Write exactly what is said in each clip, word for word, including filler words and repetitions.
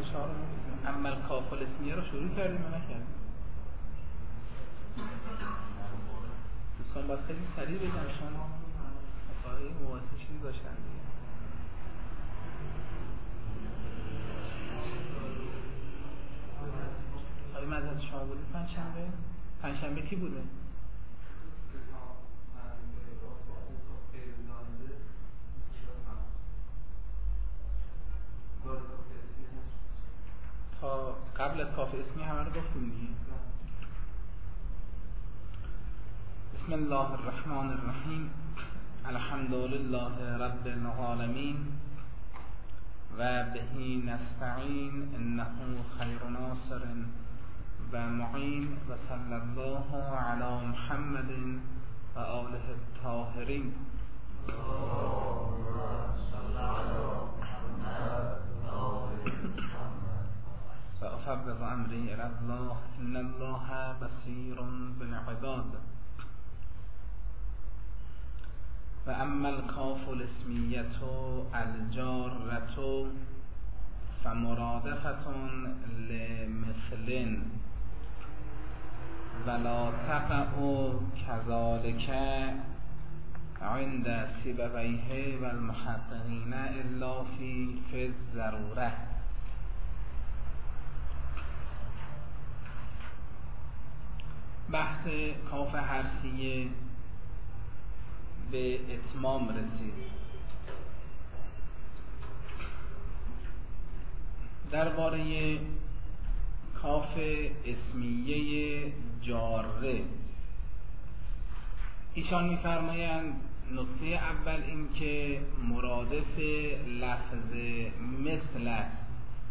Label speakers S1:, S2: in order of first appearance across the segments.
S1: چهار اما الکاف الاسمیه رو شروع کردیم یا نکردیم؟ دوستان باید خیلی سریع بگم شما مسائل مواصل چیزی داشتن دیگه. آقای مدد شما بودید پنجشنبه؟ پنجشنبه کی بوده؟ تا قبل از کاف اسمی همه رو گفتیم دیگه. بسم الله الرحمن الرحیم. الحمد لله رب العالمین و بهی نستعین انه خیر ناصر و معین و صلی الله علی محمد و آله الطاهرین. و افوض امری الی الله ان الله بصیر بالعباد. و اما الکاف الاسمیه الجاره فمرادفه لمثل ولا تقع كذلك عند سیبویه و المحققین الا فی فی الضروره. بحث کاف حرفیه به اتمام رسید. درباره کاف اسمیه جاره ایشان می‌فرمایند نکته اول این که مرادف لفظ مثل است.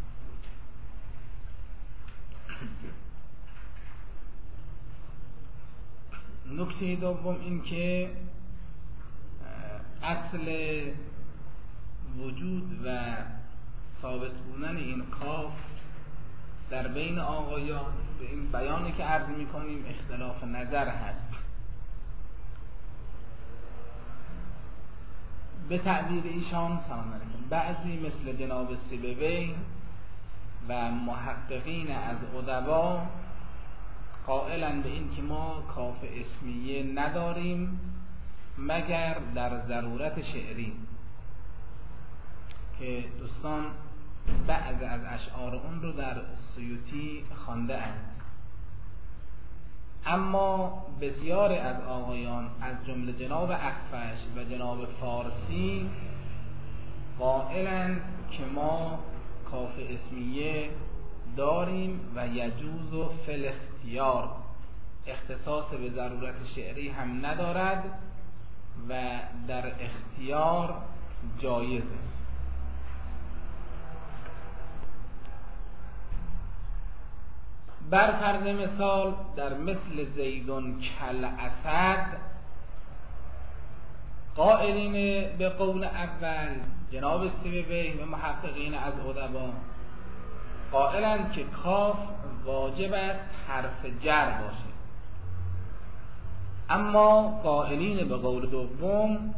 S1: نکته دوم این که اصل وجود و ثابت بودن این کاف در بین آقایان به این بیانی که عرض می‌کنیم اختلاف نظر هست. به تعبیر ایشان سلام علیکم بعضی مثل جناب سیبوی و محققین از ادبا قائلند به این که ما کاف اسمیه نداریم مگر در ضرورت شعری که دوستان بعض از اشعار اون رو در سیوطی خوانده اند. اما بسیاری از آقایان از جمله جناب اخفش و جناب فارسی قائلند که ما کاف اسمیه داریم و یجوز و فی الاختیار، اختصاص به ضرورت شعری هم ندارد و در اختیار جایزه. بر فرض مثال در مثل زیدون کل اسد قائلین به قول اول جناب سیبوی و محققین از ادبا قائلند که کاف واجب است حرف جر باشه، اما قائلین به قول دوم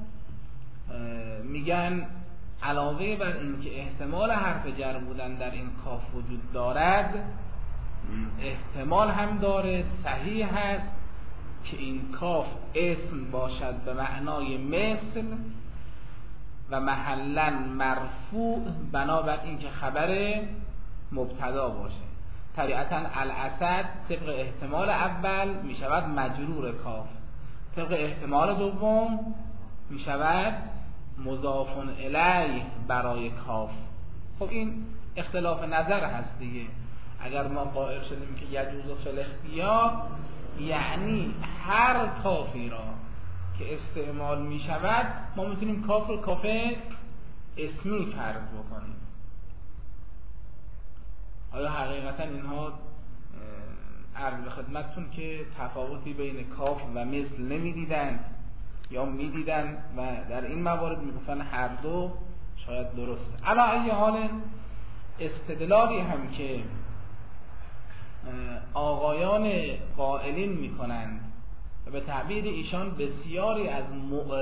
S1: میگن علاوه بر این که احتمال حرف جر بودن در این کاف وجود دارد، احتمال هم داره صحیح هست که این کاف اسم باشد به معنای مثل و محلاً مرفوع بنابر این که خبر مبتدا باشه. طبیعتاً الاسد طبق احتمال اول می شود مجرور کاف، طبق احتمال دوم می شود مضاف الیه برای کاف. خب این اختلاف نظر هست دیگه. اگر ما قائل شدیم که یجوز فی الاختیار یعنی هر کافی را که استعمال می شود ما میتونیم کاف رو کاف اسمی فرض بکنیم. آیا حقیقتا اینها عرض به خدمتتون که تفاوتی بین کاف و مثل نمیدیدند یا میدیدند و در این موارد میگفتن هر دو شاید درسته. علی ای حال استدلالی هم که آقایان قائلین میکنند و به تعبیر ایشان بسیاری از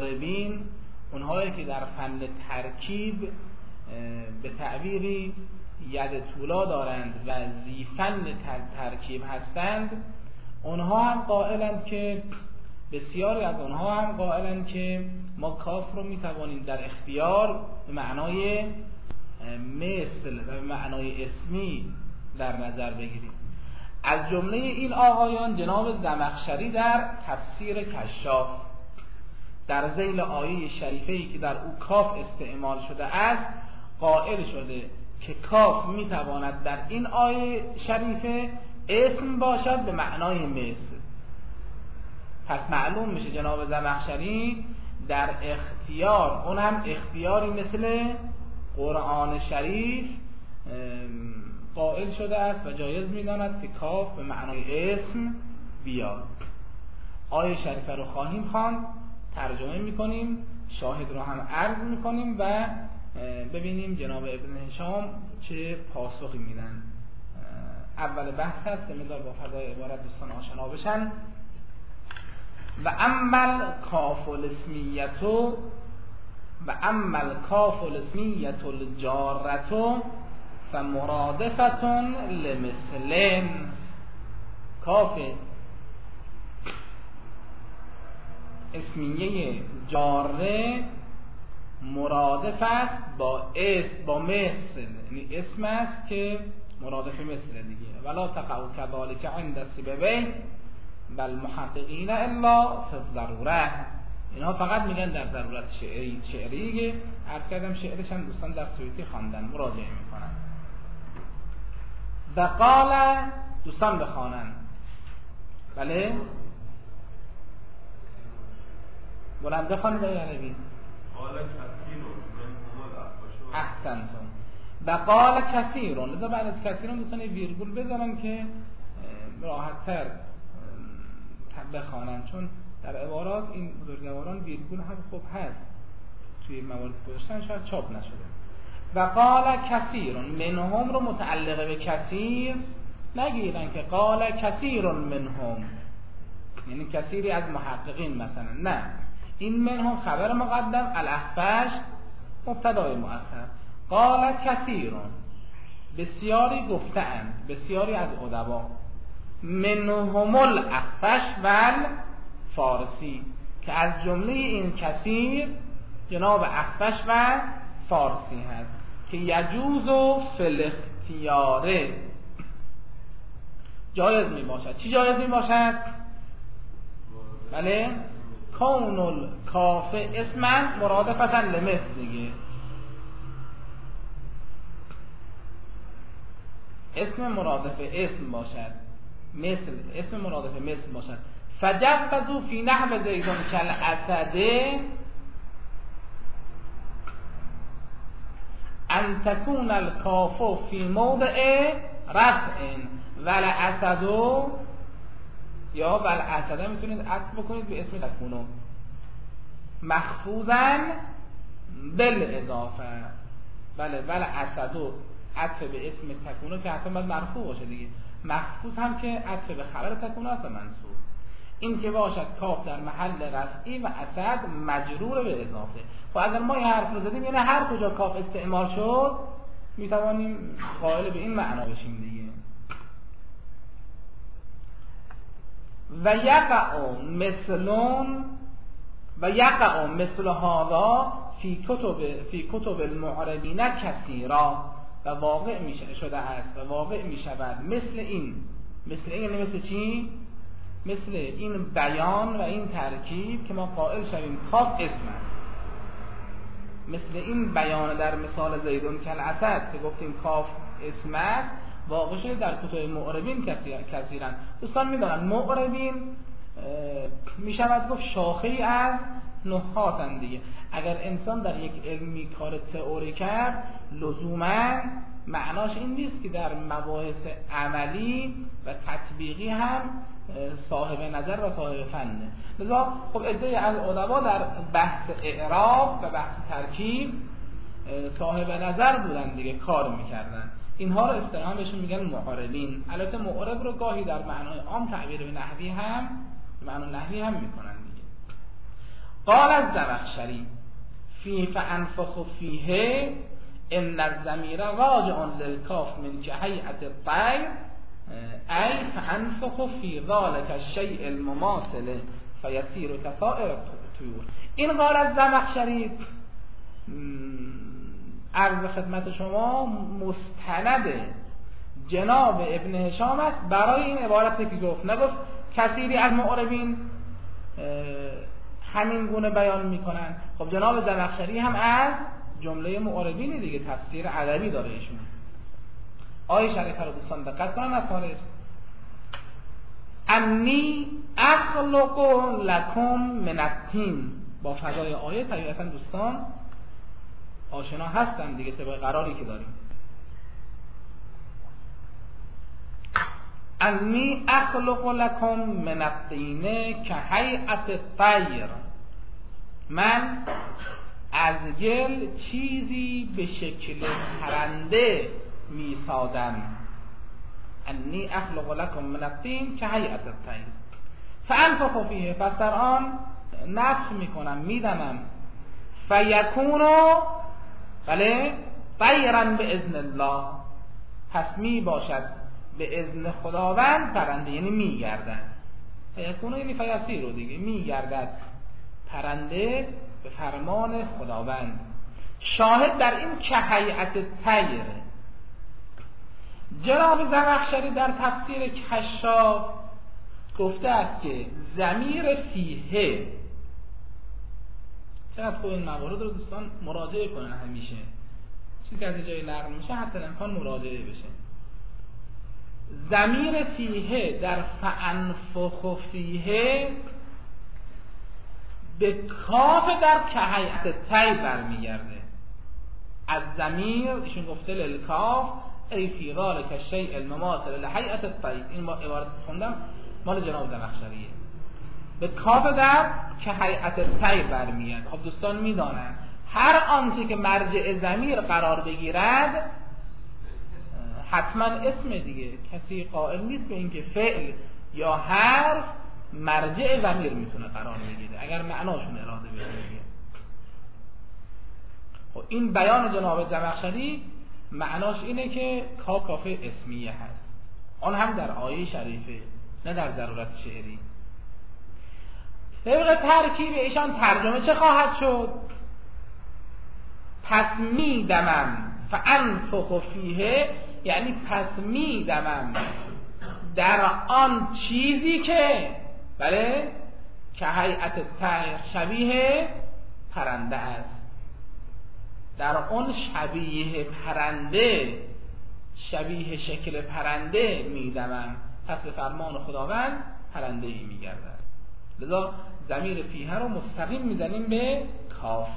S1: مقربین، اونهایی که در فن ترکیب به تعبیری ید طولا دارند و زیفن ترکیب هستند، اونها هم قائلند که بسیاری از اونها هم قائلند که ما کاف رو میتوانیم در اختیار به معنای مثل و به معنای اسمی در نظر بگیریم. از جمله این آقایان جناب زمخشری در تفسیر کشاف در ذیل آیه شریفه‌ای که در او کاف استعمال شده است قائل شده که کاف میتواند در این آیه شریفه اسم باشد به معنای مثل. پس معلوم میشه جناب زمخشری در اختیار، اون هم اختیاری مثل قرآن شریف قائل شده است و جایز میداند که کاف به معنای اسم بیاد. آیه شریفه رو خواهیم خواند، ترجمه میکنیم، شاهد رو هم عرض میکنیم و ببینیم جناب ابن هشام چه پاسخی میدن. اول بحث هست، مقدار با فضای عبارت دوستان آشنا بشن. و عمل کاف الاسمیتو و عمل کاف الاسمیت الجارتو فمرادفتون لمثلن. کاف اسمیه جاره مرادف است با اسم، با مثل، یعنی اسم است که مرادف مثل دیگه. ولا تقعوا كذلك عند سببه بل محققین الا فی الضروره. اینها فقط میگن در ضرورت شعری شعریه. عرض کردم شعرش هم دوستان در سویتی خواندن، مراجعه میکنن. وقال دوستان بخوانن. بله بلند بخوانید ای عربی. احسنتم. وقال کثیرون. لذا بعد از کثیرون دوستان ویرگول بذارن که راحت‌تر بخوانن، چون در عبارات این بزرگواران ویرگول هم خوب هست توی موارد گذاشتن، شاید چاپ نشده. وقال کثیرون منهم رو متعلقه به کثیر نگیرن که قال کثیرون منهم یعنی کثیری از محققین مثلا، نه، این منهم خبر مقدم، الاخفش مبتدای مؤخر. قال کثیرون بسیاری گفتند، بسیاری از ادبا، منهم الاخفش و فارسی، که از جمله این کثیر جناب اخفش و فارسی هست که یجوز و فالاختیاره جایز می باشد. چی جایز می باشد؟ بله کون الکاف اسما مرادفتا لمثل دیگه، اسم مرادف اسم باشد، مثل اسم مرادف مثل باشد. فجوزوا فی نحو زیدون کل اسده ان تكون الکاف فی موضع رفع ول اسدو، یا ول اسده میتونید عطف بکنید به اسم تکونو مخفوضا بالاضافه. بله ول اسدو عطف به اسم تکونو که حتما باید مرفوع باشه دیگه، مخفوض هم که عطف به خبر تکونو است منصوب. این که باشد کاف در محل رفعی و اسد مجرور به اضافه. خب اگر ما این حرف رو زدیم یعنی هر کجا کاف استعمال شد میتوانیم قائل به این معنا بشیم دیگه. و یقع مثلون و یقع مثل هذا فی کتب فی کتب المعربین کثیرا، و واقع میشه شده است و واقع میشود مثل این. مثل این یعنی مثل چی؟ مثل این بیان و این ترکیب که ما قائل شویم کاف اسم است. مثل این بیان در مثال زیدون کل اسد که گفتیم کاف اسم است، واقع شده در کتب معربین کثیرا. دوستان میدونن معربین میشود گفت شاخه‌ای از نحاتن دیگه. اگر انسان در یک علمی کار تئوری کرد لزوما معناش این نیست که در مباحث عملی و تطبیقی هم صاحب نظر و صاحب فنه. لذا خب عده‌ای از ادبا در بحث اعراب و بحث ترکیب صاحب نظر بودن دیگه، کار میکردن. اینها رو اصطلاحاً بهشون میگن معربین. البته معرب رو گاهی در معنای عام تعبیر به نحوی هم به معنای نحوی هم میکنن دیگه. قال الزمخشری فی فانفخ فیه ان الضمیر راجع للکاف من که هیئت الطیر ای فانفخ فی ذلک الشیء المماثل فیسیر کسائر الطیور. این قال از زمخشری عرض خدمت شما مستند جناب ابن هشام است برای این عبارتی که گفت. نگفت کثیری از معربین همین گونه بیان میکنن. خب جناب زمخشری هم از جمله معربین دیگه، تفسیر ادبی داره ایشون. آیه شریفه رو دوستان دقت کنن از خارج. انی اخلق لکم من الطین، با فضای آیه طبیعتا دوستان آشنا هستن دیگه طبق قراری که داریم. انی اخلق لکم من الطین که هیئت الطیر، من از گل چیزی به شکل پرنده می سازم. انی اخلق لکم من الطین که هیئت الطیر فانفخ فیه، پس در آن نفخ میکنم میدمم. فیکونو، بله، طیرا به اذن الله، پس می باشد به اذن خداوند پرنده، یعنی می گردد. فیکونو یعنی فیسیر رو دیگه، می گردد پرنده به فرمان خداوند. شاهد در این که هیئت طیر، جناب زمخشری در تفسیر کشاف گفته است که ضمیر فیه، چقدر خوب این موارد رو دوستان مراجعه کنن، همیشه چیزی که از جای نقل میشه حتی امکان مراجعه بشه. ضمیر فیه در فانفخ فیه به کاف در که هیئت طیر برمیگرده. از ضمیر ایشون گفته للکاف ای فی ذلک الشیء المماثل لهیئت الطیر، این عبارت خوندم مال جناب زمخشریه. به کاف در که هیئت طیر برمیاد. خب دوستان میدانن هر آنچه که مرجع ضمیر قرار بگیرد حتما اسم دیگه، کسی قائل نیست به اینکه فعل یا حرف مرجع ضمیر میتونه قرار بگیره اگر معناشون اراده بشه. خب این بیان جناب زمخشری معناش اینه که کاف کاف اسمیه هست، آن هم در آیه شریفه، نه در ضرورت شعری. طبق ترکیب ایشان ترجمه چه خواهد شد؟ پس میدمم فانفخ فیه، یعنی پس میدمم در آن چیزی که، بله، که هیئت طیر شبیه پرنده است. در آن شبیه پرنده، شبیه شکل پرنده میدمم، پس به فرمان خداوند پرنده ای میگردد. لذا ضمیر فیه رو مستقیم میزنیم به کاف.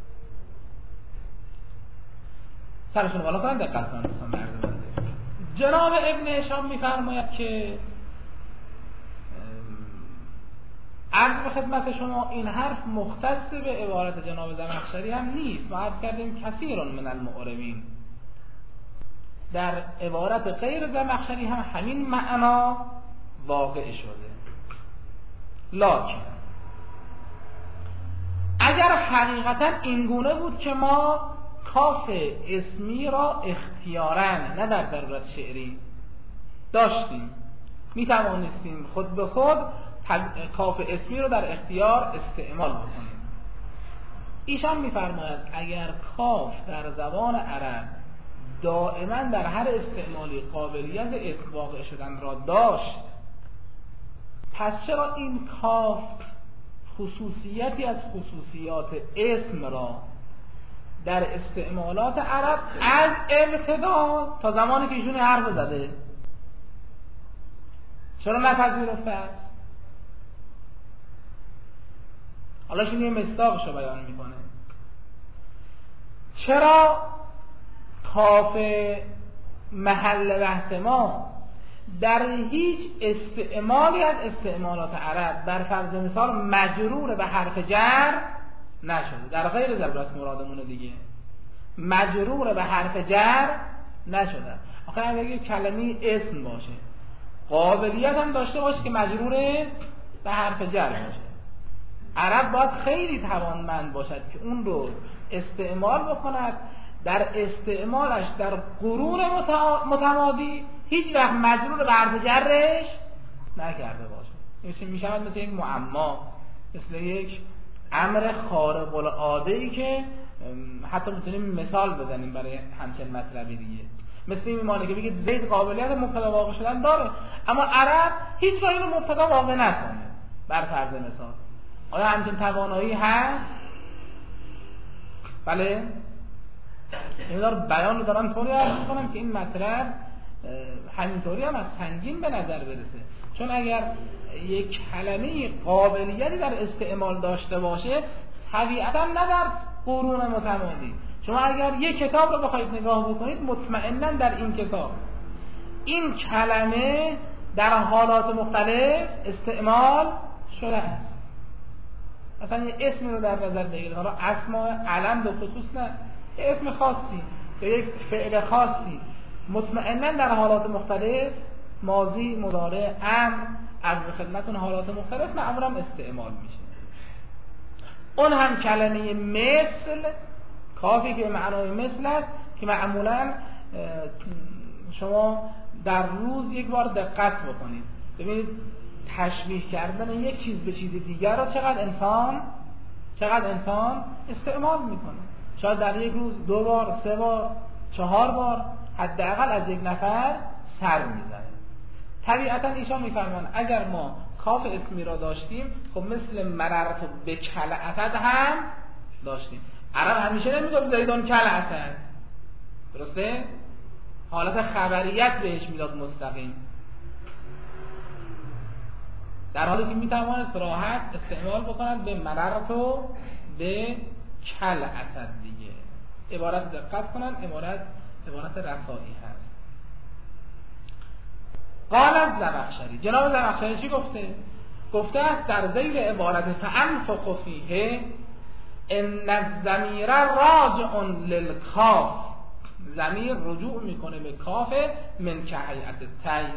S1: سرشون بالا کنن، دقت کنن دوستان مردم. جناب ابن هشام میفرماید که عرض به خدمت شما این حرف مختص به عبارت جناب زمخشری هم نیست. ما عرض کردیم کثیرون من المعربین، در عبارت غیر زمخشری هم همین معنا واقع شده. لکن اگر حقیقتا این گونه بود که ما کاف اسمی را اختیاراً، نه در ضرورت شعری، داشتیم، می توانستیم خود به خود کاف اسمی رو در اختیار استعمال بکنیم. ایشان می‌فرماید اگر کاف در زبان عرب دائما در هر استعمالی قابلیت اسم واقع شدن را داشت، پس چرا این کاف خصوصیتی از خصوصیات اسم را در استعمالات عرب از ابتدا تا زمانی که ایشون حرف زده چرا نپذیرفته است؟ حالا شون یه مصداقش رو بیان میکنه. چرا کاف محل بحث ما در هیچ استعمالی از استعمالات عرب بر فرض مثال مجرور به حرف جر نشده؟ در غیر ضرورت مرادمون دیگه مجرور به حرف جر نشده. آخه اگر یک کلمه اسم باشه قابلیت هم داشته باشه که مجرور به حرف جر باشه، عرب باید خیلی توانمند باشد که اون رو استعمال بکند در استعمالش در قرون متمادی هیچ وقت مجرور به حرف جرش نکرده باشه. این میشه مثل یک معما، مثل یک امر خارق العاده ای که حتی میتونیم مثال بزنیم برای همچین مطلبی دیگه. مثل این میمانه که بگید زید قابلیت مبتدا واقع شدن داره، اما عرب هیچ وقت اینو مبتدا واقع نکنه. بر فرض مثال آیا همچین توانایی هست؟ بله. این دار بیان رو دارم طوری عرض میکنم که این مطلب همینطوری هم از سنگین به نظر برسه، چون اگر یک کلمه قابلیتی در استعمال داشته باشه طبیعتا نه در قرون متمادی. شما اگر یک کتاب رو بخواید نگاه بکنید مطمئنا در این کتاب این کلمه در حالات مختلف استعمال شده است. مثلا یه اسمی رو در نظر بگیرید، حالا اسماء علم به خصوص نه، یه اسم خاصی یا یک فعل خاصی مطمئنا در حالات مختلف ماضی، مضارع، امر، عرض خدمتتون حالات مختلف معمولا استعمال میشه. اون هم کلمه مثل، کافی که معنای مثل است که معمولا شما در روز یک بار دقت بکنید ببینید تشبیه کردن یک چیز به چیز دیگر را چقدر انسان چقدر انسان استعمال میکنه. شاید در یک روز دو بار، سه بار، چهار بار حداقل از یک نفر سر میزنه. طبیعتا ایشان میفرمان اگر ما کاف اسمی را داشتیم خب مثل مررت به کل اسد هم داشتیم. عرب همیشه نمیگفت زیدان کل اسد، درسته؟ حالت خبریت بهش میداد مستقیم، در حالی که میتوانست راحت استعمال بکنند به مررت و به کل اسد دیگه. عبارت دقت کنن، عبارت عبارت رسایی هست. قال زمخشری، جناب زمخشری چی گفته؟ گفته است در ذیل عبارت فانفخ فیه ان الضمیر راجع للکاف، ضمیر رجوع میکنه به کاف من که هیئت الطیر،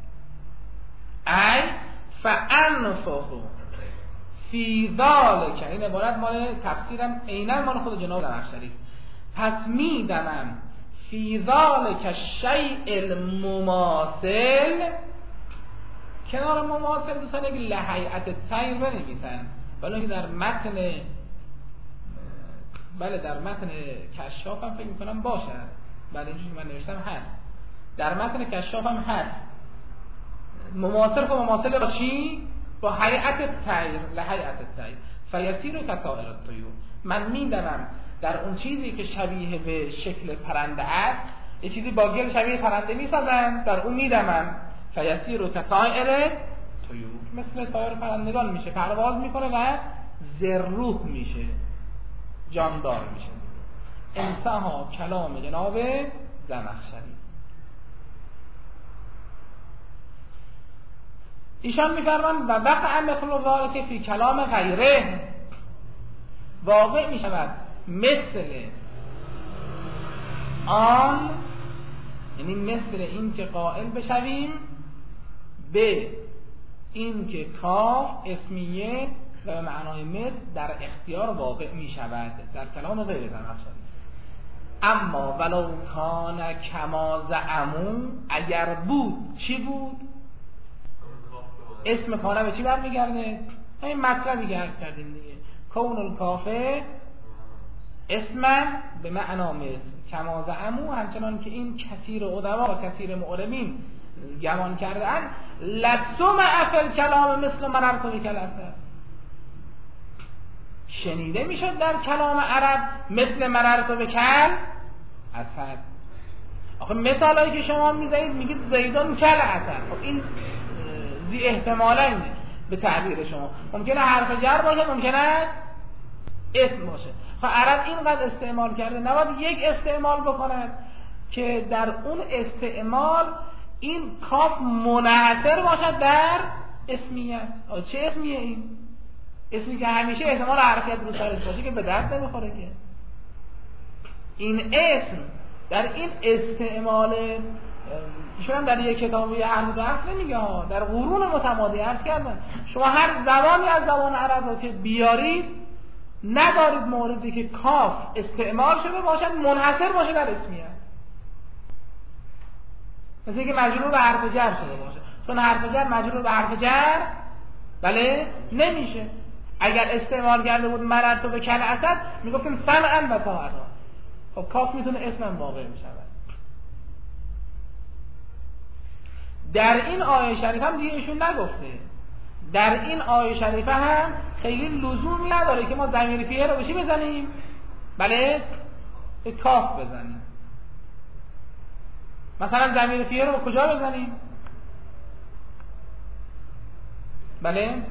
S1: ای فانفخ فی ذلک. این عبارت مال تفسیرم عیناً مال خود جناب زمخشری است. پس میدمم فی ذلک الشیء المماثل، کنار مماثل دوستان یک لهیئت الطیر بنویسن، ولی که در متن بله در متن کشاف هم فکر میکنم باشه، بله اینجوری من نوشتم هست، در متن کشاف هم هست. مماثل خب مماثل با چی؟ با هیئت الطیر، لهیئت الطیر فیسیر کسائر الطیور. من میدمم در اون چیزی که شبیه به شکل پرنده است، یه چیزی با گل شبیه پرنده میسازن، در اون میدمم فیسیر کسائر طیور، مثل سایر پرندگان میشه، پرواز میکنه و ذروح میشه، جاندار میشه. انتها کلام جناب زمخشری. ایشان میفرمان و وقع مثل ذالک فی کلام غیره، واقع میشود مثل آن، یعنی مثل این که قائل بشویم به این که کاف اسمیه و به معنای مثل در اختیار واقع می شود در کلام غیر زمخشری. اما ولو کان کما زعموا، اگر بود چی بود؟ اسم کانه به چی برمیگرده؟ همین مطلبی که عرض کردیم دیگه، کون الکافه اسم به معنا مثل کما زعموا، همچنان که این کثیر ادبا و کثیر معلمین گمان کردن، لسمع فی الکلام مثل مررت بکل اسد، شنیده میشد در کلام عرب مثل مررت بکل اسد. آخه مثالایی که شما میزنید میگید زیدان کل اسد، خب این زی احتمالاً به تعبیر شما ممکنه حرف جر باشه، ممکنه اسم باشه. خب عرب اینقدر استعمال کرده، نباید یک استعمال بکنند که در اون استعمال این کاف منحصر باشد در اسمیت. چه اسمیه این؟ اسمی که همیشه احتمال حرکت رو سرش باشه که به دست نمیخوره که. این اسم در این استعمال ایشون در یک کتابی حرف و حرف نمیگه ها، در قرون متمادی عرض کردن شما هر زبانی از زبان عرب رو که بیارید ندارید موردی که کاف استعمال شده باشد منحصر باشه در اسمیت، مثل اینکه مجرور به حرف جر شده باشه، چون حرف جر مجرور به حرف جر بله نمیشه. اگر استعمال کرده بود مررت به کل اسد میگفتیم سمعا و طاعتا، خب کاف میتونه اسم واقع میشود. در این آیه شریف هم دیگه ایشون نگفته، در این آیه شریفه هم خیلی لزومی نداره که ما ضمیر فیه رو بشی بزنیم بله به کاف بزنیم. مثلا ضمیر فیه رو به کجا بزنیم؟ بله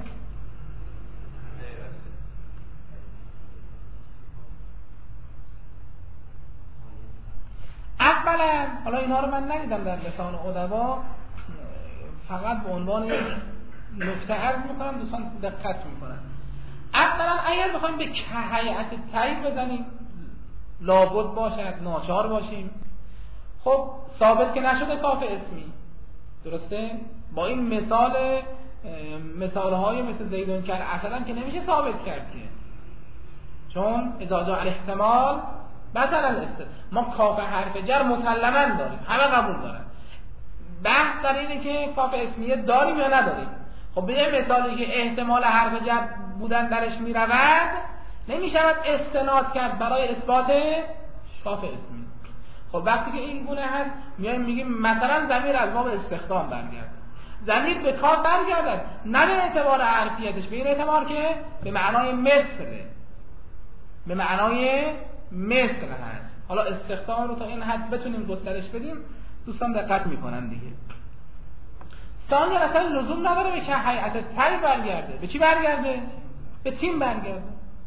S1: اولا حالا اینها رو من ندیدم در لسان ادبا، فقط به عنوان یک نکته عرض میکنم، دوستان دقت میکنن. اولا اگر بخوایم به هیئت تایید بزنیم لابد باشد، ناچار باشیم، خب ثابت که نشده کاف اسمی، درسته؟ با این مثال مثال های مثل زیدون کل اصلا که نمیشه ثابت کرد که، چون اذا جاء الاحتمال مثلا است ما کاف حرف جر مسلما داریم، همه قبول دارن. بحث در اینه که کاف اسمیه داریم یا نداریم. خب به یه مثالی که احتمال حرف جر بودن درش میرود نمیشود استناد کرد برای اثبات کاف اسمی. خب وقتی که این گونه هست میایم میگیم مثلا ضمیر از باب استخدام برگرد، ضمیر به کاف برگردد، نه به اعتبار حرفیتش، به این اعتبار که به معنای مثل، به معنای مثل هست. حالا استخدام رو تا این حد بتونیم گسترش بدیم دوستان دقت میکنن دیگه. ثانیا اصلا لزوم نداره به که هیئت تای برگرده. به چی برگرده؟ به تیم برگرده.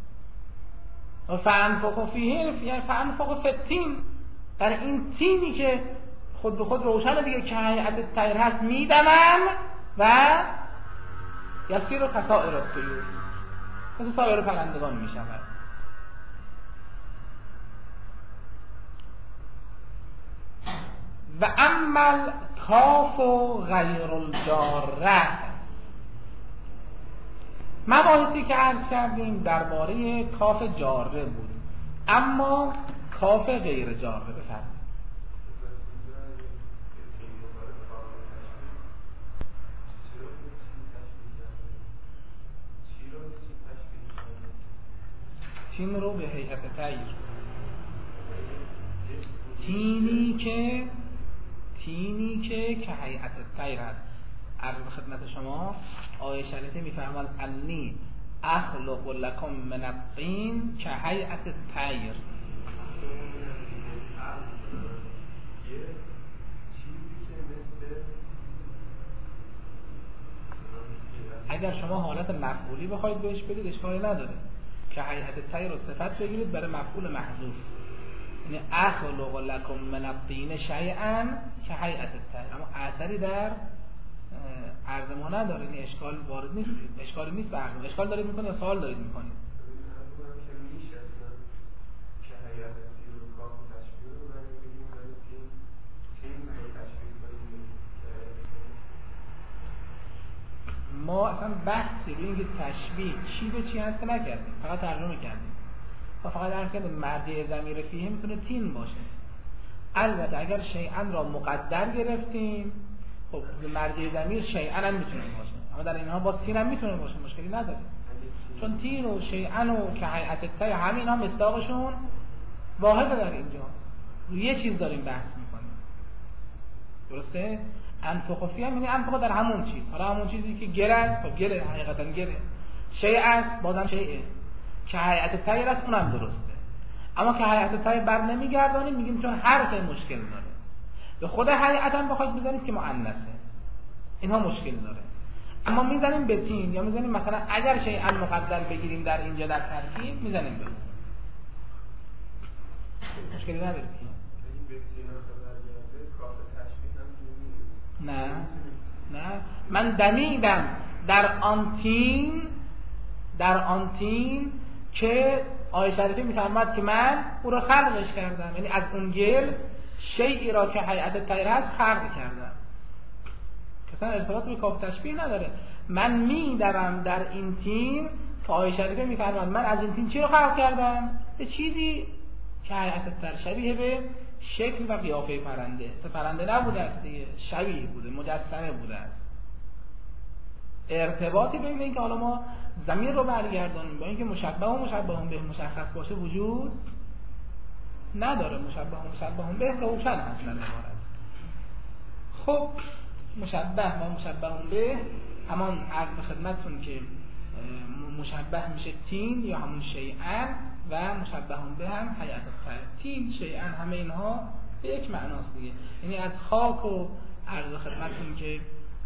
S1: فانفخ فیه یعنی فانفخ فی التیم، برای این تیمی که خود به خود روشن دیگه که هیئت تای هست میدمم و یسیر و خسائر الطیور، مثل سایر پرندگان میشود. و اما کاف و غیر الجاره، مباحثی که عرض کردیم درباره کاف جاره بود، اما کاف غیر جاره بفرمایید. تیم رو به هیئت تغییر، تینی که تینی که که هیئت الطیر هست. عرض به خدمت شما آیه شریفه میفرماد انی اخلق لکم من الطین که هیئت الطیر. اگر شما حالت مفعولی بخواید بهش بدید اشکالی نداره، که هیئت الطیر رو صفت بگیرید برای مفعول محذوف، یعنی اخلق لکم من الطین شیئا که هیئت الطیر، اما اثری در عرض ما نداره، یعنی اشکال وارد نیست، اشکالی نیست به عرض. اشکال دارید میکنید یا سوال دارید میکنید؟ ما اصلا بحثی روی اینکه تشبیه چی به چی هست که نکردیم، فقط ترجمه کردیم و فقط عرض کردیم مرجع ضمیر فیه میتونه تین باشه. البته اگر شیئا را مقدر گرفتیم خب مرجع ضمیر شیئا هم میتونه باشه، اما در اینها باز تین هم میتونه باشه، مشکلی نداره، چون تین و شیئا و که هیئت الطیر همین ها مصداقشون واحده. در اینجا روی یه چیز داریم بحث میکنیم، درسته؟ انفخ فیه یعنی انفخ در همون چیز، حالا همون چیزی که گره است، خب گره حقیقتا گره، شیء است بازم شیء، که هیئت الطیر است اونم درسته، اما که هیئت الطیر بر نمیگردانیم میگیم چون حرف مشکل داره. به خود هیئت هم بخواید بزنید که مؤنثه، اینها مشکل داره، اما میزنیم به تین یا میزنیم مثلا اگر شیئا مقدر بگیریم در اینجا در ترکیب میزنیم به اون، مشکلی نداره. نه نه من دمیدم در آنتین، در آنتین که آیه شریفه میفرماد که من او را خلقش کردم، یعنی از اون گل شیئی را که هیئت الطیر هست خلق کردم، کسان ارتباط به کاف تشبیه نداره. من میدوم در این تین که آیه شریفه میفرماید من از این تین چی رو خلق کردم؟ به چیزی که حقیقتاً شبیه به شکل و قیافه پرنده. پرنده نبوده است دیگه، شبیه بوده، مجسمه بوده است. ارتباطی بین این که حالا ما ضمیر رو برگردانیم با اینکه مشبه و مشبه به مشخص باشه وجود نداره. مشبه و مشبه به روشن اصلا عبارت. خب مشبه و مشبه به همان عرض به خدمتتون که مشبه میشه تین یا همون شیئا و مشبه به هم هیئت الخیر. تین شیئا همه اینها به یک معناست دیگه. یعنی از خاک و عرض به خدمتتون که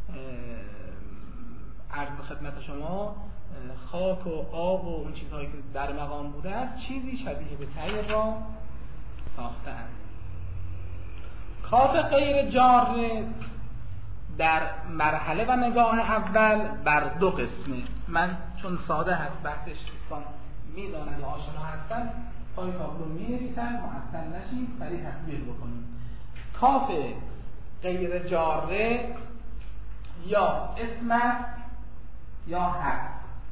S1: عرض به خدمت شما خاک و آب و اون چیزهایی که در مقام بوده است چیزی شبیه به طیر را ساخته‌اند. کاف غیر جاره در مرحله و نگاه اول بر دو قسمه. من چون ساده هست بحثش دوستان میدانند و آشنا هستن پای تابلو می نویسن، معطل نشیم، سریع تصویر بکنیم. کاف غیر جاره یا اسم یا حرف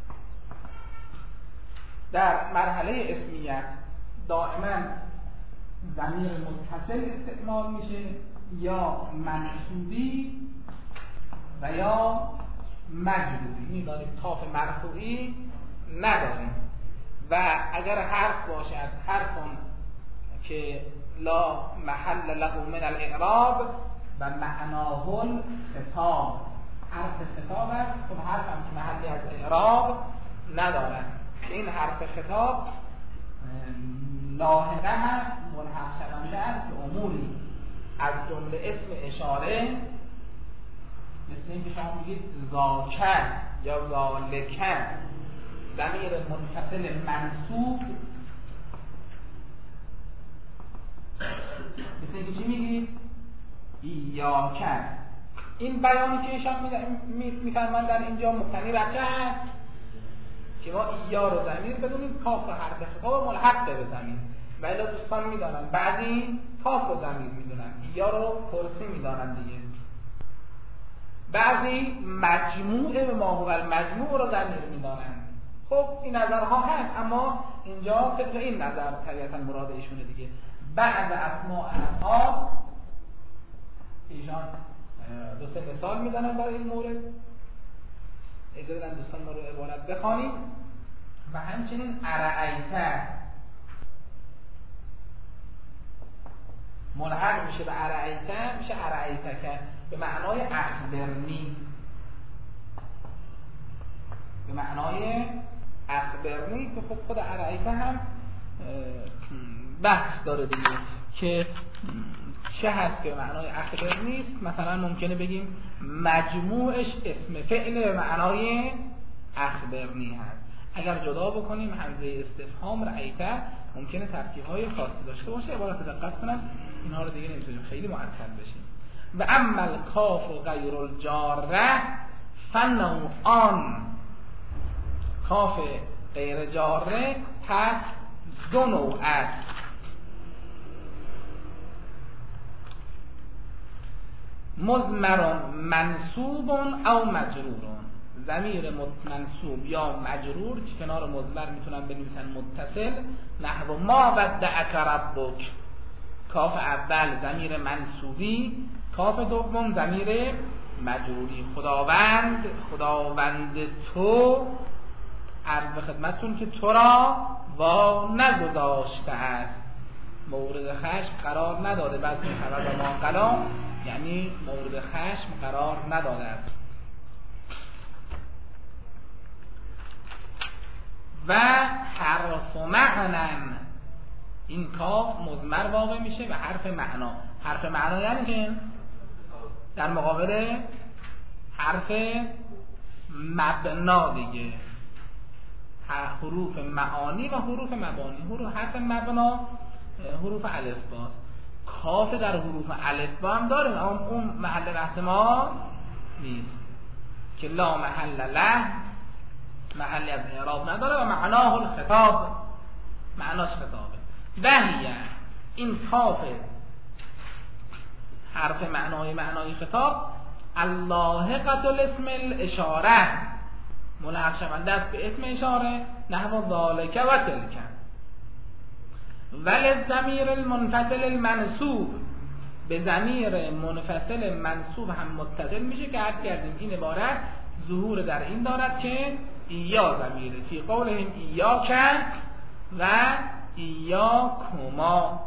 S1: در مرحله اسمیت دائما ضمیر متصل استعمال میشه یا منصوبی و یا مجروری. می‌دانید کاف مرفوعی نداریم و اگر حرف باشد حرفون که لا محل له من الاعراب و معناه الخطاب، حرف خطاب است. خب حرف هم که محلی از اعراب ندارد. این حرف خطاب لاحقه هست، ملحق شونده است به اموری از جمله اسم اشاره، مثل این که شما میگید ذاکر یا ذالکر، ضمیر منفصل منصوب. مثل این که چی میگید؟ ایاکر. این بیانی که ایشان میفرمایند در اینجا مبتنی بر چه هست؟ که ما ایا رو ضمیر بدونیم، کاف و حرف خطاب ملحق به ضمیر. و الا دوستان میدانن بعضی کاف رو ضمیر میدونن، ایا رو پرسی میدانن دیگه. بعضی مجموعه به ما هو المجموع رو ضمیر میدانن. خب این نظرها هست، اما اینجا طبق این نظر طبیعتا مراد ایشونه دیگه. بعد اسماء افعال ایشان دو سه مثال میزنن برای این مورد. اجازه بدن دوستان ما رو عبارت بخوانیم. و همچنین ارعیته ملحق میشه به ارعیته، میشه ارعیته که به معنای اخبرنی، به معنای اخبرنی که خب خود ارعیته هم بحث داره دیگه که چه هست که به معنای اخبر نیست. مثلا ممکنه بگیم مجموعش اسم فعل به معنای اخبرنی هست. اگر جدا بکنیم همزه استفهام رأیته ممکنه ترکیب‌های خاصی داشته باشه. عبارت دقت کنن اینها رو دیگه نمیتونیم خیلی معطل بشیم. و اما الکاف غیر الجاره فنوع آن، کاف غیر جاره پس دو نوع است. مضمر منصوب او مجرور، ضمیر منصوب یا مجرور که کنار مضمر میتونن بنویسن متصل، نحو ما ودعک ربک. کاف اول ضمیر منصوبی، کاف دوم ضمیر مجروری. خداوند خداوند تو عرض به خدمتتون که تو را وا نگذاشته است، مورد خشم قرار نداده. بعد این خبر ما قلام یعنی مورد خشم قرار نداده است. و حرف معنن، این کاف مضمر واقع میشه و حرف معنا. حرف معنا یعنی چه؟ در مقابل حرف مبنا دیگه، حروف معانی و حروف مبانی. حروف حرف مبنا حروف الف باست. کاف در حروف الف با هم داریم اما اون محل بحث ما نیست که لا محل له، محلی از اعراب نداره و معناه الخطاب، معناش خطابه. بهیه این کاف حرف معنای معنای خطاب اللاحقة الاسم الاشاره، ملحق شونده است به اسم اشاره نحو ذالک و تلک. ولی ضمیر المنفصل المنصوب، به ضمیر منفصل منصوب هم متصل میشه که عرض کردیم این عبارت ظهور در این دارد که ایا ضمیره فی قولهم ایاک و ایاکما.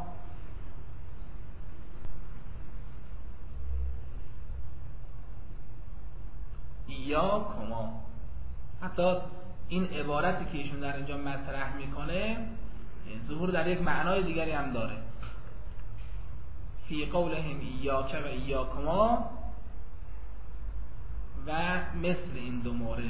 S1: ایاکما حتی این عبارتی که ایشون در اینجا مطرح میکنه ظهور در یک معنای دیگری هم داره. فی قولهم ایاک و ایاکما و مثل این دو مورد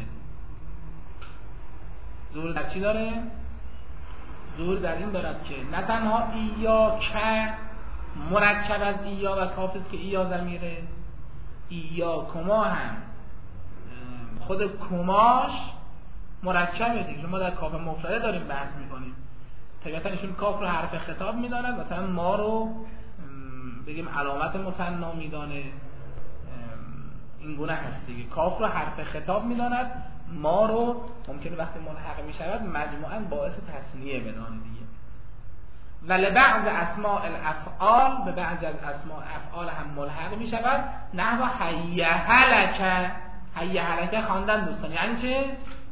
S1: ظهور در چی داره؟ ظهور در این دارد که نه تنها ایاک مرکب از ایا و کاف است که ایا ضمیره، ایاکما هم خود کماش مرکبه دیگه. ما در کاف مفرده داریم بحث میکنیم، طبیعتا ایشون کاف رو حرف خطاب میداند، مثلا ما رو بگیم علامت مثنا میدانه، این گونه هست دیگه. کاف رو حرف خطاب میداند، ما رو ممکنه وقتی ملحق میشود مجموعاً باعث تثنیه بدانه دیگه. ولی بعض اسماء الافعال به بعض از اسماء افعال هم ملحق میشود نحو حیه هلک. حیه هلک خواندن دوستان یعنی چه؟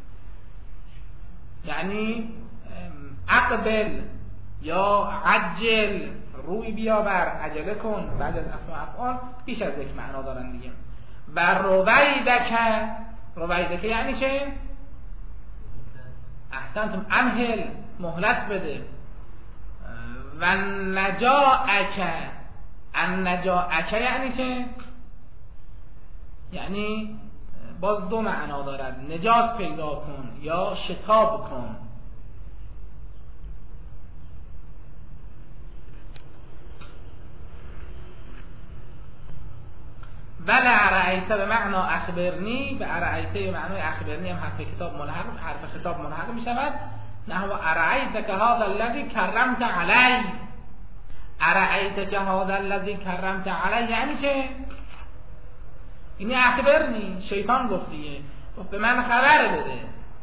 S1: یعنی اقبل یا عجل، روی بیاور، عجله کن. بعد از اسماء افعال بیش از یک معنا دارن دیگه. و رویدک، رویدک یعنی چه؟ احسنتم، امهل، مهلت بده. و نجاعک، ان نجاعک یعنی چه؟ یعنی باز دو معنا دارد، نجات پیدا کن یا شتاب کن. ولی ارأیت به معنا اخبرنی، به ارأیت به معنای اخبرنی هم حرف کتاب ملحق، حرف خطاب ملحق می شود نحو ارأیت که هذا الذی کرمت علی. ارأیت که هذا الذی کرمت علی یعنی چه؟ اینی اخبرنی، شیطان گفت دیگه، گفت به من خبر بده.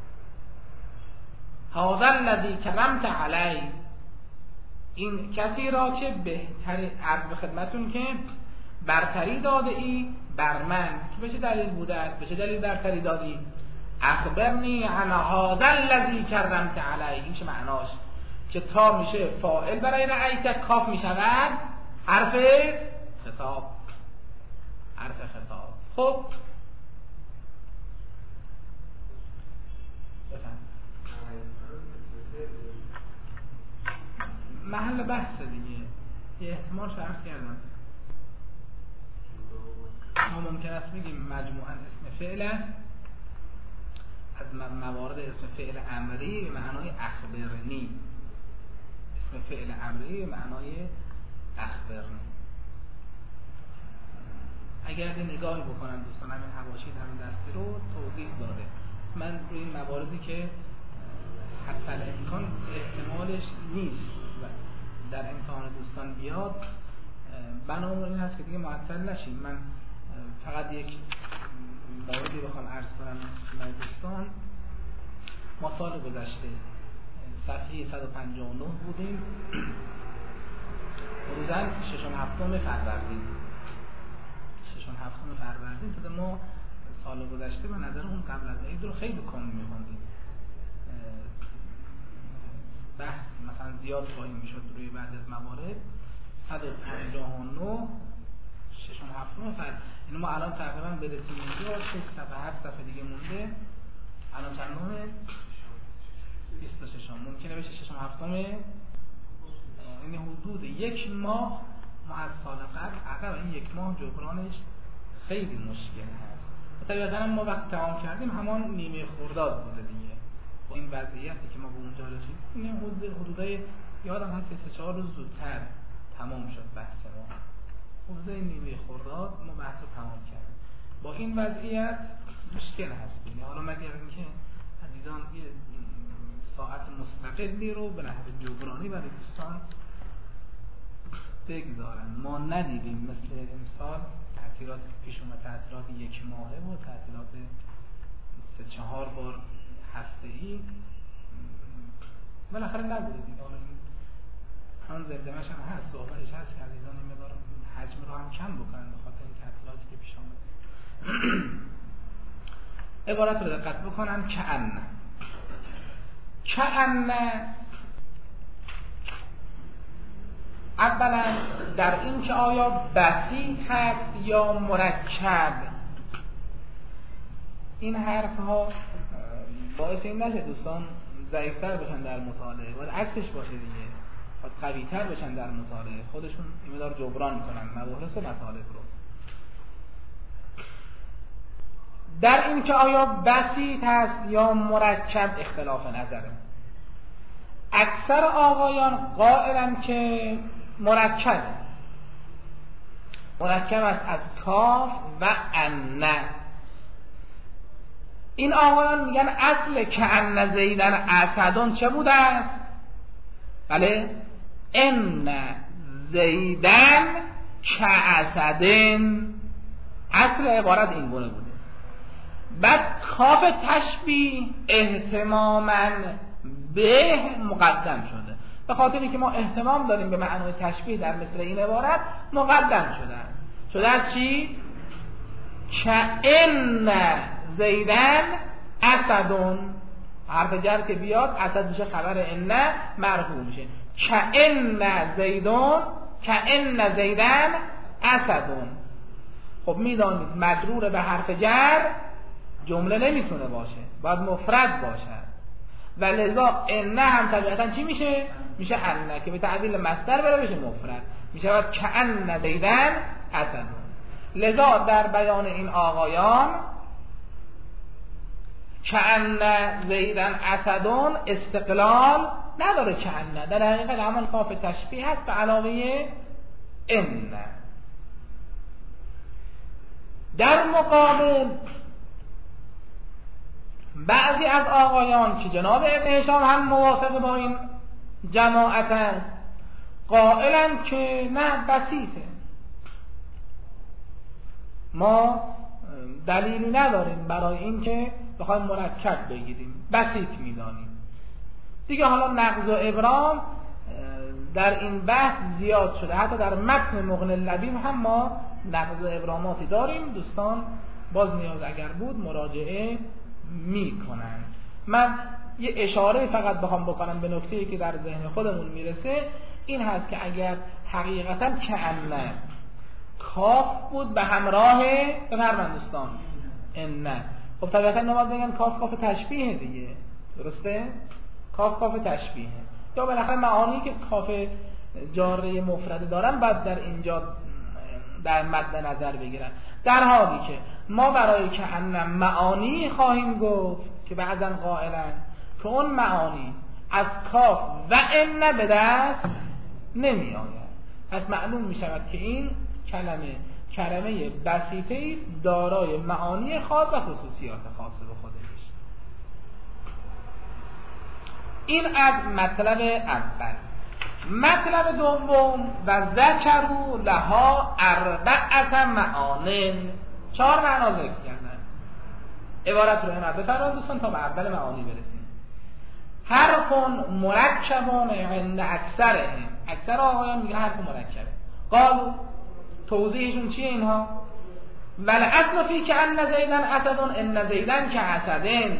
S1: هذا الذی کرمت علی، این کسی را که بهتری عرض به خدمتون که برتری داده ای بر من، که به چه دلیل بوده است؟ به چه دلیل برتری دادی؟ اخبرنی عن هذا الذی کرمت علی. این چه معناش؟ که تا میشه فاعل برای رأیت، کاف میشود حرف خطاب، حرف خطاب. خب محل بحث دیگه، یه احتمال شرط کردم. ما ممکن است بگیم مجموعاً اسم فعل است، از موارد اسم فعل امری به معنای اخبرنی، اسم فعل امری به معنای اخبرنی. اگر نگاهی بکنم دوستان همین حواشی همین دستی رو توضیح داده، من روی این مواردی که حتی الامکان احتمالش نیست و در امتحان دوستان بیاد بنامون این هست که دیگه معطل نشیم. من فقط یک موردی بخوام عرض کنم خدمت دوستان. ما سال گذشته صفحه صد و پنجاه و نه بودیم، روزن ششم هفتم فروردین ششم هفتم فروردین تا ما سال گذشته به نظر اون قبل از عید رو خیلی کم می‌خوندیم. بحث مثلا زیاد خواهیم میشد روی بعض از موارد. صد و پنجاه و نه ششم هفتم فروردین، یعنی ما الان تقریبا برسیم اینجا شش صفحه هفت صفحه دیگه مونده. الان چند نومه؟ بیست و شش. ممکنه بشه ششم هفتم، یعنی حدود یک ماه ما از سال قبل عقب این یک ماه جبرانش خیلی مشکل هست. طبیعتا ما وقت تمام کردیم همان نیمه خرداد بوده دیگه. با این وضعیتی که ما به اونجا رسیدیم این حدود حدودای یادم هست سه چهار روز زودتر تمام شد بحث ما. حدود نیمه خرداد ما بحث رو تمام کردیم. با این وضعیت مشکل هست. یعنی حالا مگر اینکه عزیزان یه ساعت مستقلی رو به نحو جبرانی برای دوستان بگذارن. ما ندیدیم مثل امسال تعطیلات پیش اومد، تعطیلات یک ماهه و تعطیلات سه چهار بار هفته‌ای بالاخره نبوده دیگه. همون زمزمه‌اش هم هست، صحبتش هست که عزیزان این مقدار حجم رو هم کم بکنن به خاطر این تعطیلاتی که پیش آمده. عبارت رو دقت بکنن کأن کأن اولا در این که آیا بسیط هست یا مرکب. این حرف ها باعث این نشه دوستان ضعیفتر بشن در مطالعه، باید عکسش باشه دیگه، باید قویتر بشن در مطالعه، خودشون این مقدار جبران کنن مباحث و مطالب رو. در این که آیا بسیط هست یا مرکب اختلاف نظره. اکثر آقایان قائلن که مرکب مرکب است از کاف و ان. این آقایان میگن اصل کأن زیدن اسدون چه بوده است؟ بله ان زیدن کاسدن. اصل عبارت این گونه بوده. بعد کاف تشبیه اهتماما به مقدم شده، به خاطر اینکه ما اهتمام داریم به معنای تشبیه در مثل این عبارت مقدم شده است. شده از چی؟ کأن زیدن اسدون، حرف جر که بیاد اسد میشه خبر ان مرفوع میشه. کأن زیدون کأن زیدن اسدون. خب میدانید مجرور به حرف جر جمله نمیتونه باشه، باید مفرد باشد و لذا ان هم طبیعتا چی میشه؟ میشه ان که به تعبیل مصدر بره بشه مفرد، میشه باید کأن زیدن اسدون. لذا در بیان این آقایان کأن زیدن اسدون استقلال نداره. کأن در حقیقت همان کاف تشبیه هست به علاوه ان. در مقابل بعضی از آقایان که جناب ابن هشام هم موافق با این جماعت است قائلن که نه بسیطه، ما دلیلی نداریم برای اینکه بخوایم مرکب بگیریم، بسیط میدانیم دیگه. حالا نقض و ابرام در این بحث زیاد شده، حتی در متن مغنی اللبیب هم ما نقض و ابراماتی داریم، دوستان باز نیاز اگر بود مراجعه میکنن. من یه اشاره فقط بخوام بکنم به نکته‌ای که در ذهن خودمون میرسه، این هست که اگر حقیقتا کأن کاف بود به همراه بفرمایید دوستان ان، خب طبیعتا نماز بگن کاف کاف تشبیه دیگه، درسته؟ کاف کاف تشبیه، یا بالاخره معانی که کاف جاره مفرد دارن بعد در اینجا در مد نظر بگیرن، در حالی که ما برای کأن معانی خواهیم گفت که بعضا قائلن که اون معانی از کاف و ان به دست نمی آید. پس معلوم می شود که این کلمه کلمه بسیطه است دارای معانی خاص و خصوصیات خاصه به خودش. این از مطلب اول. مطلب دوم و ذکروا لها اربعة معان، چهار معنا ذکر کردن. عبارت رو هم بفرمایید دوستان تا به اول معانی برسیم. حرف مرکبون عند اکثرهم، اکثر آقایان میگه حرف مرکبه. قالوا توضیحشون چیه اینها؟ ول اصل فی کأن زیدن اسدون ان زیدن کاسدن.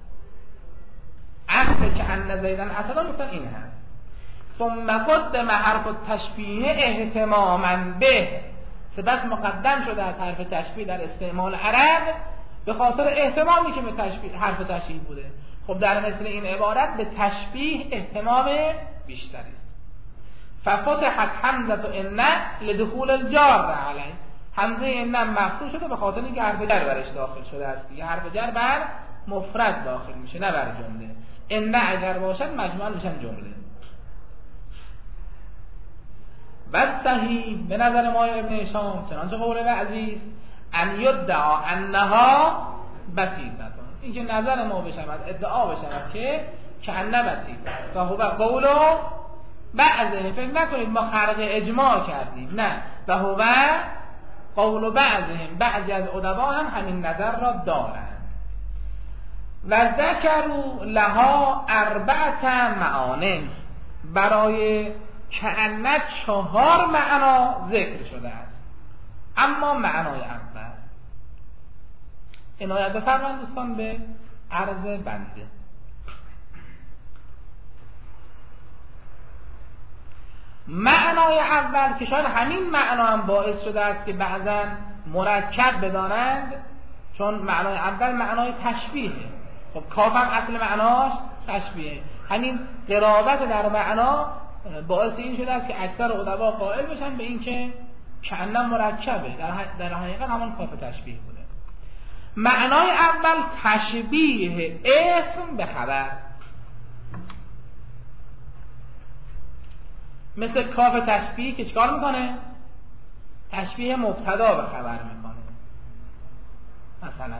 S1: اصل کأن زیدن اسدون مثلا این هست. ثم قدم حرف التشبیه اهتماما به، سپس مقدم شده از حرف تشبیه در استعمال عرب به خاطر اهتمامی که به تشبیه حرف تشبیه بوده. خب در مثل این عبارت به تشبیه اهتمام بیشتری است. ففتحت حمزه ان لدخول الجار علیه، حمزه ان مفتوح شده به خاطر اینکه حرف جر برش داخل شده است. دیگه حرف جر بر مفرد داخل میشه نه بر جمله. ان اگر باشد مجموعاً میشن جمله. و صحیح به نظر ما ابن هشام چنانچه قول عزیز ان یدعا انها بسیطه، این که نظر ما بشود ادعا بشود که کأن بسیطه و هو قول بعضه. فکر نکنید ما خرق اجماع کردیم، نه، و هو قول بعضهم، بعضی از ادبا هم همین نظر را دارند. و ذکروا لها اربعة معان، برای کأن چهار معنا ذکر شده است. اما معنای اول، عنایت بفرمایید دوستان به عرض بنده. معنای اول که شاید همین معنا هم باعث شده است که بعضا مرکب بدانند، چون معنای اول معنای تشبیهه. خب کاف هم اصل معناش تشبیهه. همین قرابت در معنا باعث این شده است که اکثر ادبا قائل بشن به این که کأن مرکبه، در, در حقیقت همان کاف تشبیه بوده. معنای اول تشبیه اسم به خبر، مثل کاف تشبیه که چکار میکنه؟ تشبیه مبتدا به خبر میکنه. مثلا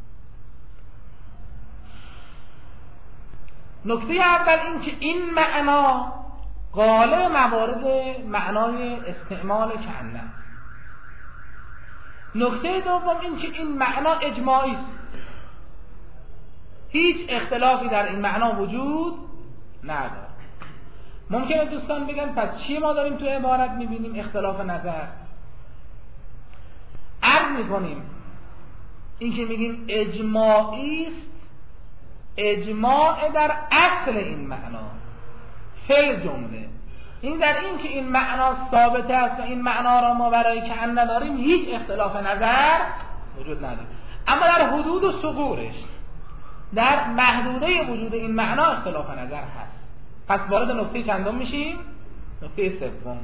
S1: نکته اول این که این معنا غالب موارد معنای استعمال کأن. نکته دوم این که این معنا اجماعی است، هیچ اختلافی در این معنا وجود نداره. ممکنه دوستان بگن پس چی ما داریم تو عبارت میبینیم اختلاف نظر؟ عرض میکنیم این که میگیم اجماعی است، اجماع در اصل این معنا، فعل جمله، این در این که این معنا ثابت است و این معنا را ما برای کأن نداریم هیچ اختلاف نظر وجود نداره. اما در حدود و ثغورش، در محدوده وجود این معنا اختلاف نظر هست. پس وارد نکته چندم میشیم؟ نکته سوم.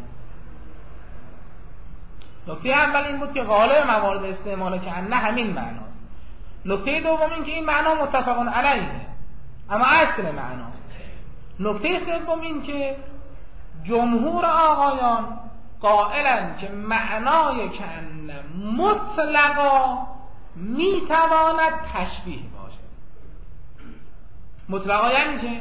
S1: نکته اول این بود که غالب موارد استعمال کأن همین معناست. نکته دوم این که این معنا متفق علیه، اما اصل معنا. نکته سوم این که جمهور آقایان قائلند که معنای کأن مطلقا میتواند تشبیه باشه. مطلقا یعنی چه؟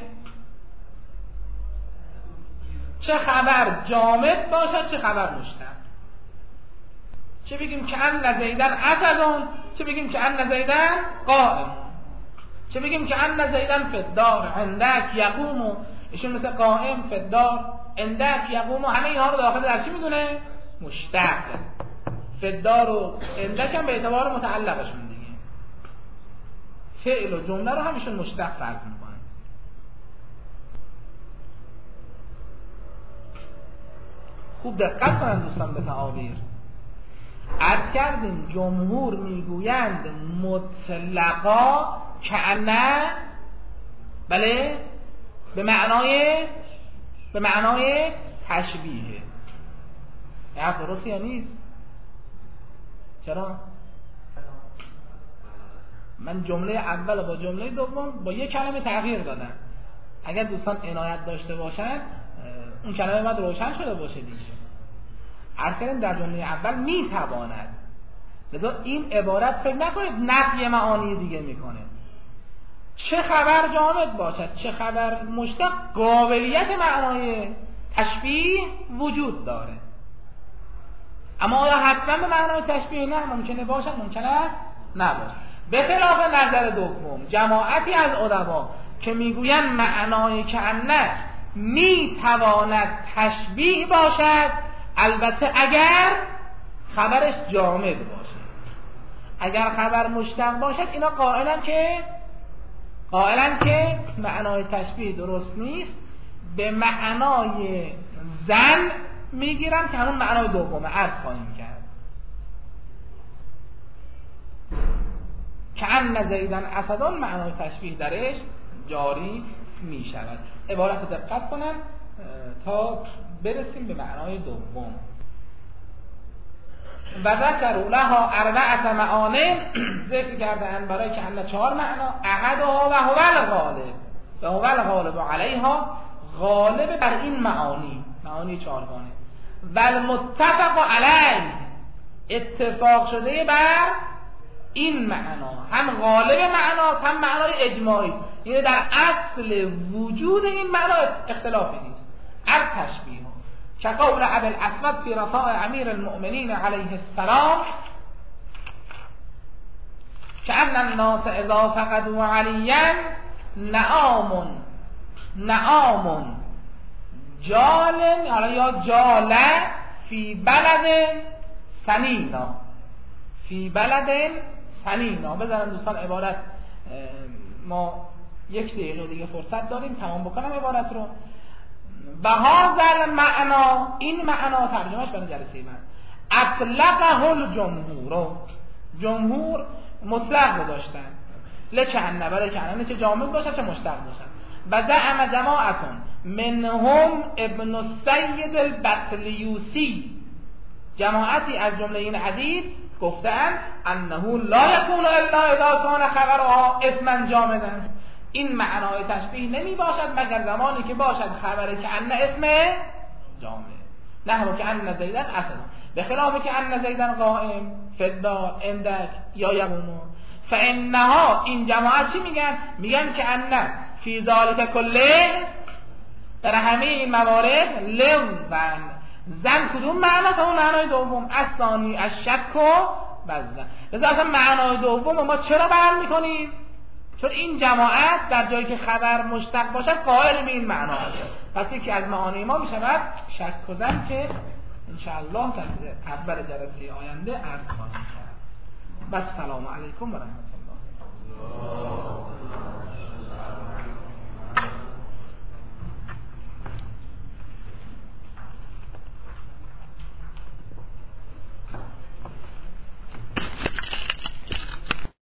S1: چه خبر جامد باشد چه خبر مشتق. چه بگیم کأن زیدن اسدون، چه بگیم کأن زیدن قائم، چه بگیم کأن زیدن فی الدار عندک یقوم، ایشون مثل قائم فی الدار عندک یقوم، همه اینها رو داخل در چی میدونه؟ مشتق. فی الدار و عندک هم به اعتبار متعلقشون دیگه، فعل و جمله رو همیشون مشتق فرض میکنه. خوب دقت کنن دوستان به تعابیر. عرض کردیم جمهور میگویند مطلقا کأن، بله، به معنای به معنای تشبیه. حرف درستی یا نیست؟ چرا؟ من جمله اول با جمله دوم با یک کلمه تغییر دادم. اگر دوستان عنایت داشته باشن اون کلمه باید روشن شده باشه دیگه. عرض کردیم در جمله اول میتواند، لذا این عبارت فکر نکنید نفی معانی دیگه میکنه. چه خبر جامد باشد چه خبر مشتق، قابلیت معنای تشبیه وجود داره. اما آیا حتما به معنای تشبیه؟ نه، ممکنه باشد ممکنه نباشد. به خلاف نظر دوم جماعتی از ادبا که میگویند معنای کأن میتواند تشبیه باشد، البته اگر خبرش جامد باشه. اگر خبر مشتق باشد اینا قائلن که قائلن که معنای تشبیه درست نیست، به معنای زن میگیرن که همون معنای دومه. عرض خواهیم کرد کأن زیدن اسدان معنای تشبیه درش جاری میشود. عبارت دقت کنم تا برسیم به معنای دوم. و ذکروا لها اربعة معان، ذکر کردن برای کأن چهار معنا. احدها و هو الغالب، و هو الغالب علیها، غالب بر این معانی، معانی چهارگانه. و المتفق علیه، اتفاق شده بر این معنا، هم غالب معنا هم معنای اجماعی. یعنی در اصل وجود این معنا اختلافی نیست. التشبیه كقول ابي الاسود في رفاع امير المؤمنين عليه السلام که ان الناس اذا فقدوا علیا نعام نعام جال، حالا یا جال فی بلد سنینا، فی بلد سنینا. بذارم دوستان عبارت، ما یک دقیقه دیگه فرصت داریم تمام بکنم عبارت رو. بهذا معنا، این معنا ترجمهش برای جلسه من، اطلقه الجمهور، جمهور مطلق گذاشتن، لکن برای کنن چه جامد باشه چه مشتق باشه. و زعم جماعتون منهم ابن السید البطلیوسی، جماعتی از جمله این حدیث گفتن انه لا یکون الا اذا کان خبرها اسما جامدا، این معنای تشبیه نمی باشد مگر زمانی که باشد خبر که ان اسم جامع، نحو که ان زیدن اصلا، به خلاف که ان زیدن قائم فدار اندک یا یقوم. فانها، این جماعت چی میگن؟ میگن که ان فی ذالک کله، در همه این موارد لوزن، زن کدوم معنا؟ تا اون معنای دوم، اصانی از شک و بزن. لذا اصلا معنای دوم ما چرا بیان میکنیم؟ چون این جماعت در جایی که خبر مشتق باشد قائل به این معنا هست. پس یکی از معانی ما میشود شک و زن که انشاءالله در اول جلسه آینده عرض خواهیم کرد. بس سلام علیکم و رحمت الله.